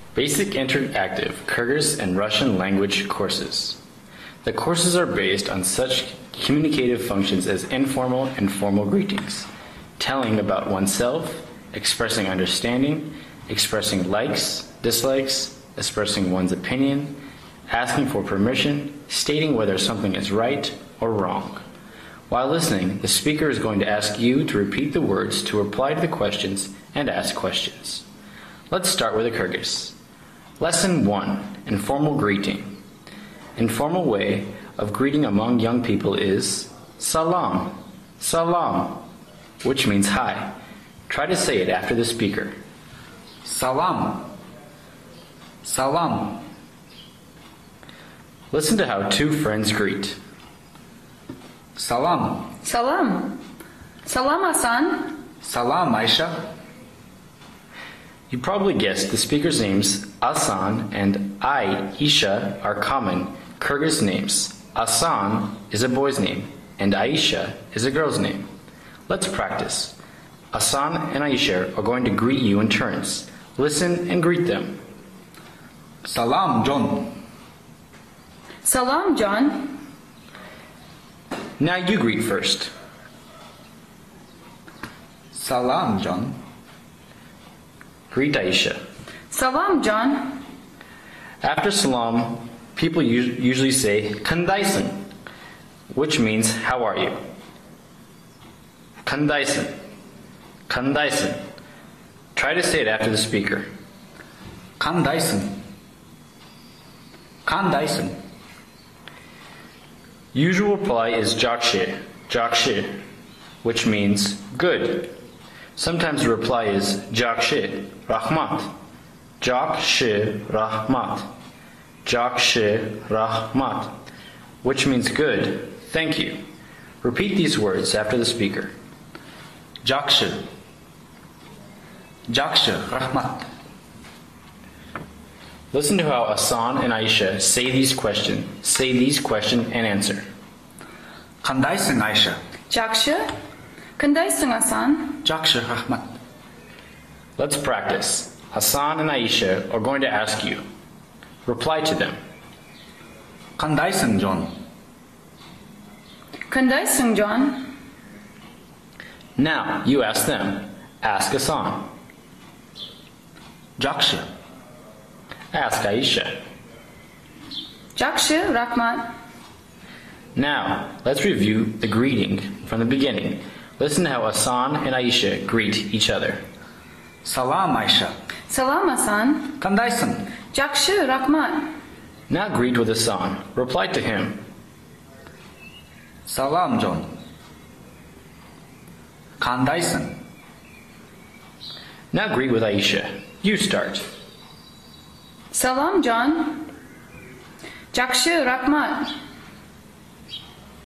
Basic Interactive Kyrgyz and Russian language courses. The courses are based on such communicative functions as informal and formal greetings, telling about oneself, expressing understanding, expressing likes, dislikes, expressing one's opinion, asking for permission, stating whether something is right or wrong. While listening, the speaker is going to ask you to repeat the words to reply to the questions and ask questions. Let's start with the Kyrgyz. Lesson 1. Informal greeting. Informal way of greeting among young people is salam, salam, which means hi. Try to say it after the speaker. Salam. Salam. Listen to how two friends greet. Salam. Salam. Salam Hasan. Salam Aisha. You probably guessed the speaker's names Asan and Aisha are common Kyrgyz names. Asan is a boy's name and Aisha is a girl's name. Let's practice. Asan and Aisha are going to greet you in turns. Listen and greet them. Salam John. Salam John. Now you greet first. Salam John. Greet Aisha. Salam John. After salam, people usually say Kandaisan, which means how are you? Kandaisan. Kandaisan. Try to say it after the speaker. Kan Dyson. Kan Dyson. Usual reply is Jakshe, Jakshe, which means good. Sometimes the reply is Jakshe, Rahmat, Jakshe, Rahmat, Jakshe, Rahmat, which means good, thank you. Repeat these words after the speaker. Jakshe. Jakshe Rahmat. Listen to how Asan and Aisha say these question and answer. Kan Dyson Aisha. Jakshe. Kandaysın Hasan. Jakshe Rahmat. Let's practice. Asan and Aisha are going to ask you. Reply to them. Kan Dyson John. Kandaysın John. Now you ask them. Ask Asan. Jakshe. Ask Aisha. Jakshe Rahmat. Now, let's review the greeting from the beginning. Listen to how Asan and Aisha greet each other. Salam Aisha. Salam Hasan. Kan Dyson. Jakshe Rahmat. Now greet with Asan. Reply to him. Salam John. Kan Dyson. Now greet with Aisha. You start. Salam John. Jakshe Rahmat.